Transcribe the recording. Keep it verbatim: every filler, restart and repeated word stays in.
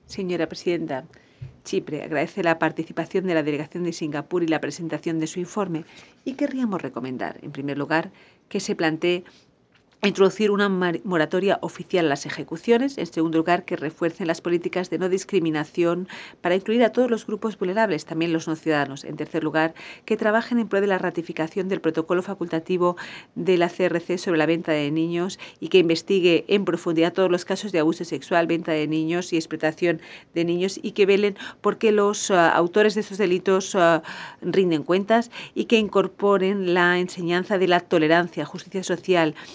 Señora presidenta, Chipre agradece la participación de la delegación de Singapur y la presentación de su informe y querríamos recomendar, en primer lugar, que se plantee introducir una moratoria oficial a las ejecuciones. En segundo lugar, que refuercen las políticas de no discriminación para incluir a todos los grupos vulnerables, también los no ciudadanos. En tercer lugar, que trabajen en pro de la ratificación del protocolo facultativo de la C R C sobre la venta de niños y que investigue en profundidad todos los casos de abuso sexual, venta de niños y explotación de niños, y que velen por qué los uh, autores de estos delitos uh, rinden cuentas, y que incorporen la enseñanza de la tolerancia, justicia social